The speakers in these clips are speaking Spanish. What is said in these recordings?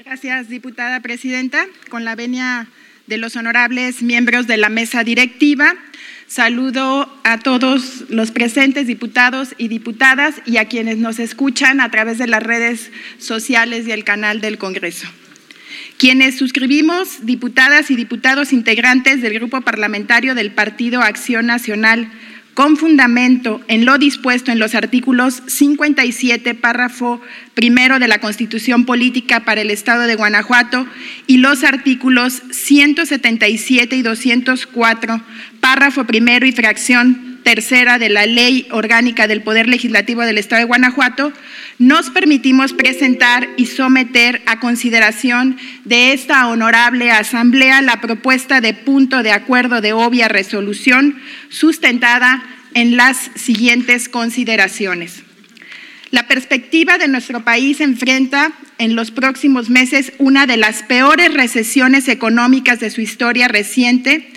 Gracias, diputada presidenta. Con la venia de los honorables miembros de la mesa directiva, saludo a todos los presentes, diputados y diputadas, y a quienes nos escuchan a través de las redes sociales y el canal del Congreso. Quienes suscribimos, diputadas y diputados integrantes del Grupo Parlamentario del Partido Acción Nacional, con fundamento en lo dispuesto en los artículos 57, párrafo primero de la Constitución Política para el Estado de Guanajuato y los artículos 177 y 204, párrafo primero y fracción tercera de la Ley Orgánica del Poder Legislativo del Estado de Guanajuato, nos permitimos presentar y someter a consideración de esta honorable Asamblea la propuesta de punto de acuerdo de obvia resolución sustentada en las siguientes consideraciones. La perspectiva de nuestro país enfrenta en los próximos meses una de las peores recesiones económicas de su historia reciente,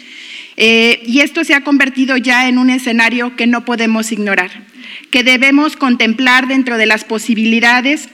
y esto se ha convertido ya en un escenario que no podemos ignorar, que debemos contemplar dentro de las posibilidades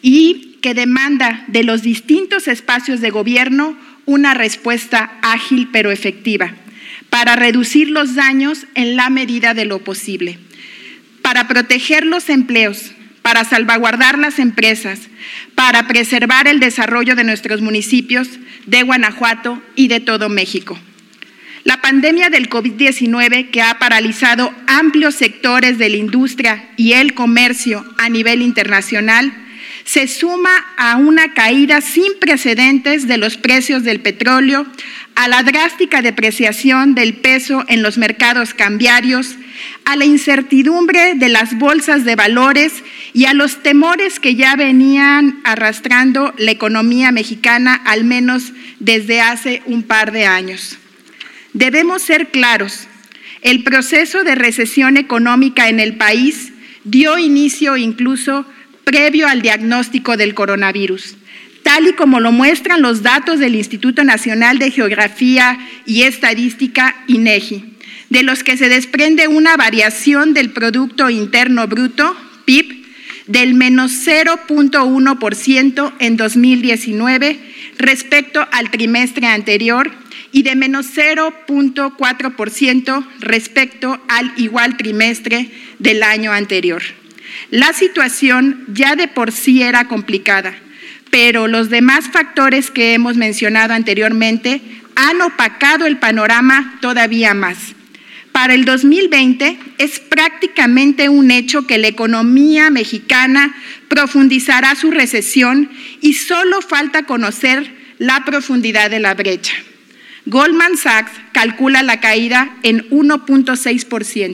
y que demanda de los distintos espacios de gobierno una respuesta ágil pero efectiva para reducir los daños en la medida de lo posible, para proteger los empleos, para salvaguardar las empresas, para preservar el desarrollo de nuestros municipios, de Guanajuato y de todo México. La pandemia del COVID-19, que ha paralizado amplios sectores de la industria y el comercio a nivel internacional, se suma a una caída sin precedentes de los precios del petróleo, a la drástica depreciación del peso en los mercados cambiarios, a la incertidumbre de las bolsas de valores y a los temores que ya venían arrastrando la economía mexicana, al menos desde hace un par de años. Debemos ser claros, el proceso de recesión económica en el país dio inicio incluso previo al diagnóstico del coronavirus, tal y como lo muestran los datos del Instituto Nacional de Geografía y Estadística, INEGI, de los que se desprende una variación del Producto Interno Bruto, PIB, del menos 0.1% en 2019 respecto al trimestre anterior y de menos 0.4% respecto al igual trimestre del año anterior. La situación ya de por sí era complicada, pero los demás factores que hemos mencionado anteriormente han opacado el panorama todavía más. Para el 2020 es prácticamente un hecho que la economía mexicana profundizará su recesión y solo falta conocer la profundidad de la brecha. Goldman Sachs calcula la caída en 1.6%,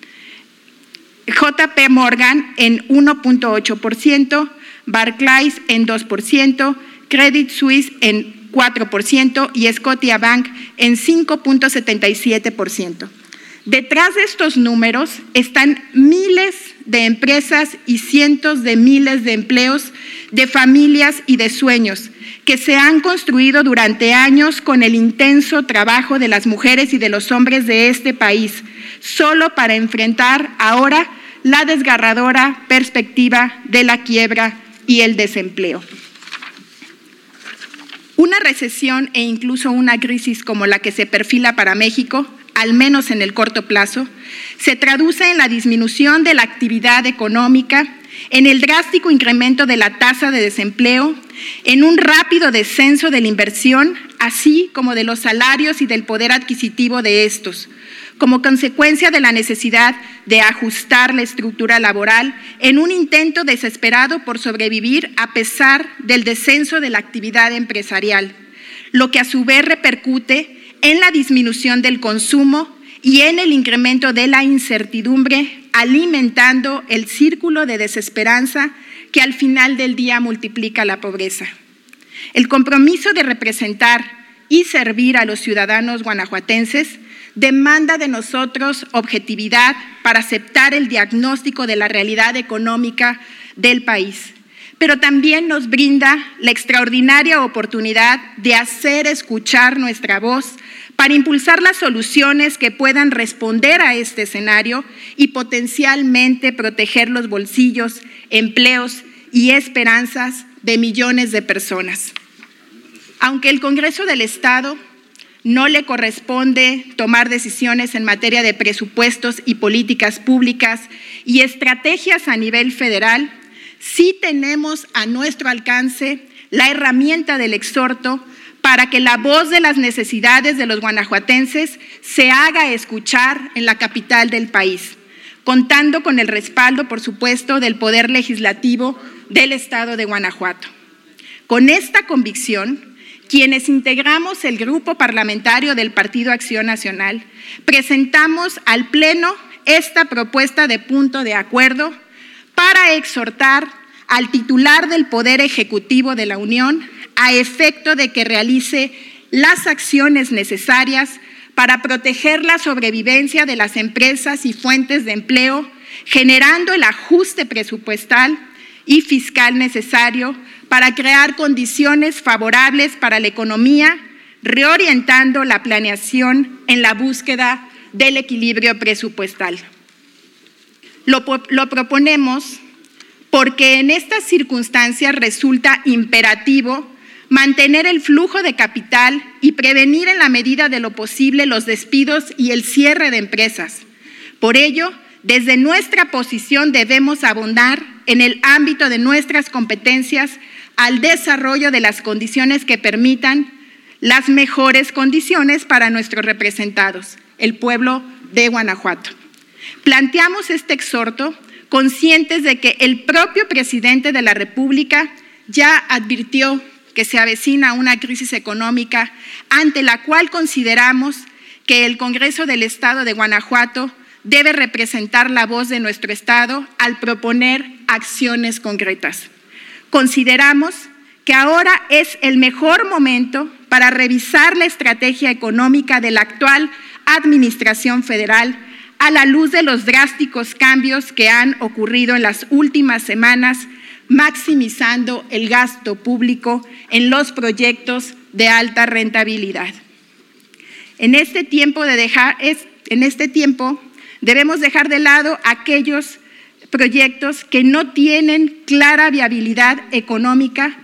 JP Morgan en 1.8%, Barclays en 2%, Credit Suisse en 4% y Scotiabank en 5.77%. Detrás de estos números están miles de empresas y cientos de miles de empleos, de familias y de sueños que se han construido durante años con el intenso trabajo de las mujeres y de los hombres de este país, solo para enfrentar ahora la desgarradora perspectiva de la quiebra y el desempleo. Una recesión e incluso una crisis como la que se perfila para México, al menos en el corto plazo, se traduce en la disminución de la actividad económica, en el drástico incremento de la tasa de desempleo, en un rápido descenso de la inversión, así como de los salarios y del poder adquisitivo de estos, como consecuencia de la necesidad de ajustar la estructura laboral en un intento desesperado por sobrevivir a pesar del descenso de la actividad empresarial, lo que a su vez repercute en la disminución del consumo y en el incremento de la incertidumbre, alimentando el círculo de desesperanza que al final del día multiplica la pobreza. El compromiso de representar y servir a los ciudadanos guanajuatenses demanda de nosotros objetividad para aceptar el diagnóstico de la realidad económica del país, pero también nos brinda la extraordinaria oportunidad de hacer escuchar nuestra voz para impulsar las soluciones que puedan responder a este escenario y potencialmente proteger los bolsillos, empleos y esperanzas de millones de personas. Aunque el Congreso del Estado no le corresponde tomar decisiones en materia de presupuestos y políticas públicas y estrategias a nivel federal, sí tenemos a nuestro alcance la herramienta del exhorto para que la voz de las necesidades de los guanajuatenses se haga escuchar en la capital del país, contando con el respaldo, por supuesto, del Poder Legislativo del Estado de Guanajuato. Con esta convicción, quienes integramos el grupo parlamentario del Partido Acción Nacional, presentamos al Pleno esta propuesta de punto de acuerdo para exhortar al titular del Poder Ejecutivo de la Unión a efecto de que realice las acciones necesarias para proteger la sobrevivencia de las empresas y fuentes de empleo, generando el ajuste presupuestal y fiscal necesario para crear condiciones favorables para la economía, reorientando la planeación en la búsqueda del equilibrio presupuestal. Lo proponemos porque en estas circunstancias resulta imperativo mantener el flujo de capital y prevenir en la medida de lo posible los despidos y el cierre de empresas. Por ello, desde nuestra posición debemos abundar en el ámbito de nuestras competencias al desarrollo de las condiciones que permitan las mejores condiciones para nuestros representados, el pueblo de Guanajuato. Planteamos este exhorto conscientes de que el propio presidente de la República ya advirtió que se avecina una crisis económica ante la cual consideramos que el Congreso del Estado de Guanajuato debe representar la voz de nuestro Estado al proponer acciones concretas. Consideramos que ahora es el mejor momento para revisar la estrategia económica de la actual Administración Federal a la luz de los drásticos cambios que han ocurrido en las últimas semanas, maximizando el gasto público en los proyectos de alta rentabilidad. En este tiempo debemos dejar de lado aquellos proyectos que no tienen clara viabilidad económica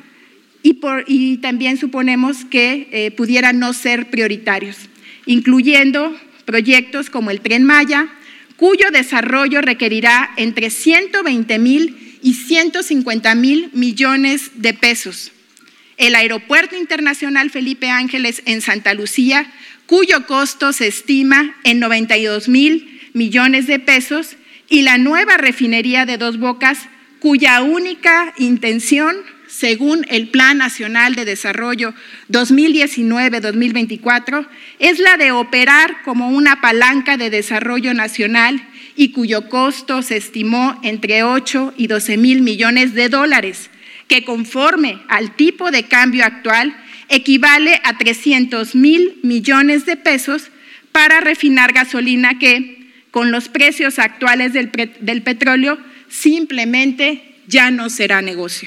y también suponemos que pudieran no ser prioritarios, incluyendo proyectos como el Tren Maya, cuyo desarrollo requerirá entre 120,000 y 150,000 millones de pesos. El Aeropuerto Internacional Felipe Ángeles en Santa Lucía, cuyo costo se estima en 92,000 millones de pesos, y la nueva refinería de Dos Bocas, cuya única intención, según el Plan Nacional de Desarrollo 2019-2024, es la de operar como una palanca de desarrollo nacional y cuyo costo se estimó entre 8 y 12,000 millones de dólares, que conforme al tipo de cambio actual equivale a 300,000 millones de pesos para refinar gasolina que, con los precios actuales del petróleo, simplemente ya no será negocio.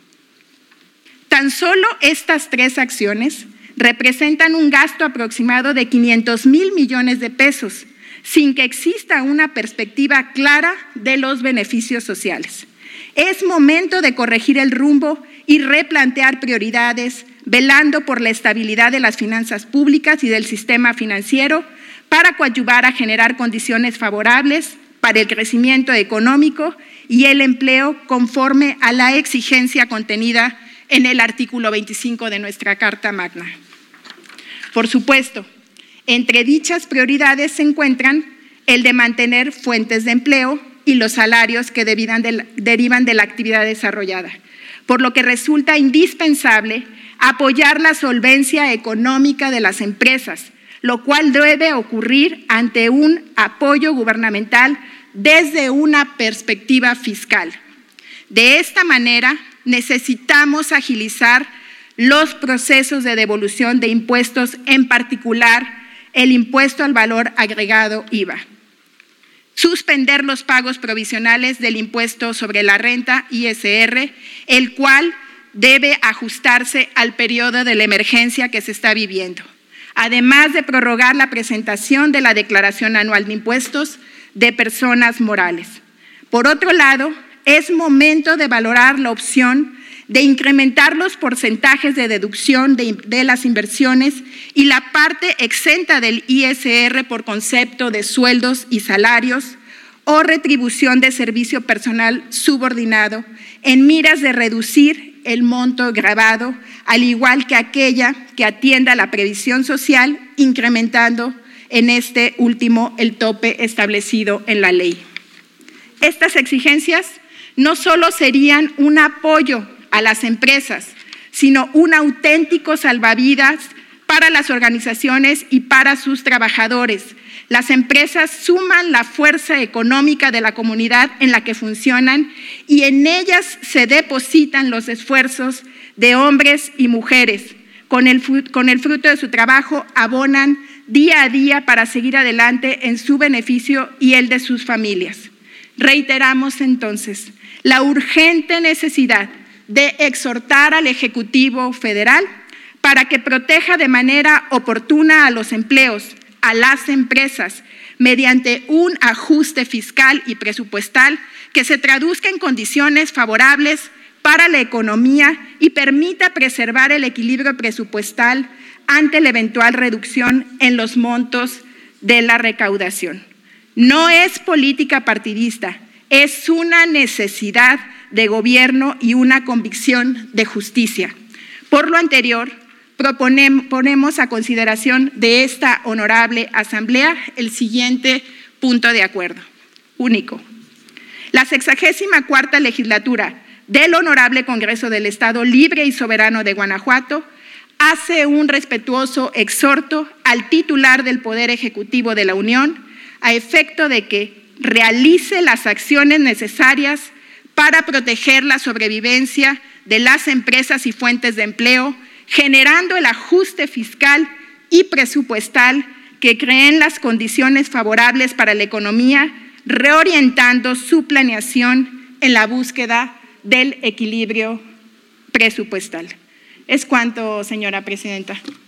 Tan solo estas tres acciones representan un gasto aproximado de 500,000 millones de pesos, sin que exista una perspectiva clara de los beneficios sociales. Es momento de corregir el rumbo y replantear prioridades, velando por la estabilidad de las finanzas públicas y del sistema financiero para coadyuvar a generar condiciones favorables para el crecimiento económico y el empleo conforme a la exigencia contenida en el artículo 25 de nuestra Carta Magna. Por supuesto, entre dichas prioridades se encuentran el de mantener fuentes de empleo y los salarios que derivan de la actividad desarrollada, por lo que resulta indispensable apoyar la solvencia económica de las empresas, lo cual debe ocurrir ante un apoyo gubernamental desde una perspectiva fiscal. De esta manera, necesitamos agilizar los procesos de devolución de impuestos, en particular el impuesto al valor agregado IVA. Suspender los pagos provisionales del impuesto sobre la renta ISR, el cual debe ajustarse al periodo de la emergencia que se está viviendo, además de prorrogar la presentación de la declaración anual de impuestos de personas morales. Por otro lado, es momento de valorar la opción de incrementar los porcentajes de deducción de las inversiones y la parte exenta del ISR por concepto de sueldos y salarios o retribución de servicio personal subordinado, en miras de reducir el monto gravado, al igual que aquella que atienda a la previsión social, incrementando en este último el tope establecido en la ley. Estas exigencias no solo serían un apoyo a las empresas, sino un auténtico salvavidas para las organizaciones y para sus trabajadores. Las empresas suman la fuerza económica de la comunidad en la que funcionan y en ellas se depositan los esfuerzos de hombres y mujeres. Con el fruto de su trabajo abonan día a día para seguir adelante en su beneficio y el de sus familias. Reiteramos entonces la urgente necesidad de exhortar al Ejecutivo Federal para que proteja de manera oportuna a los empleos, a las empresas, mediante un ajuste fiscal y presupuestal que se traduzca en condiciones favorables para la economía y permita preservar el equilibrio presupuestal ante la eventual reducción en los montos de la recaudación. No es política partidista, es una necesidad de gobierno y una convicción de justicia. Por lo anterior, ponemos a consideración de esta honorable asamblea el siguiente punto de acuerdo. Único. La 64ª legislatura del Honorable Congreso del Estado Libre y Soberano de Guanajuato hace un respetuoso exhorto al titular del Poder Ejecutivo de la Unión a efecto de que realice las acciones necesarias para proteger la sobrevivencia de las empresas y fuentes de empleo, generando el ajuste fiscal y presupuestal que creen las condiciones favorables para la economía, reorientando su planeación en la búsqueda del equilibrio presupuestal. Es cuanto, señora presidenta.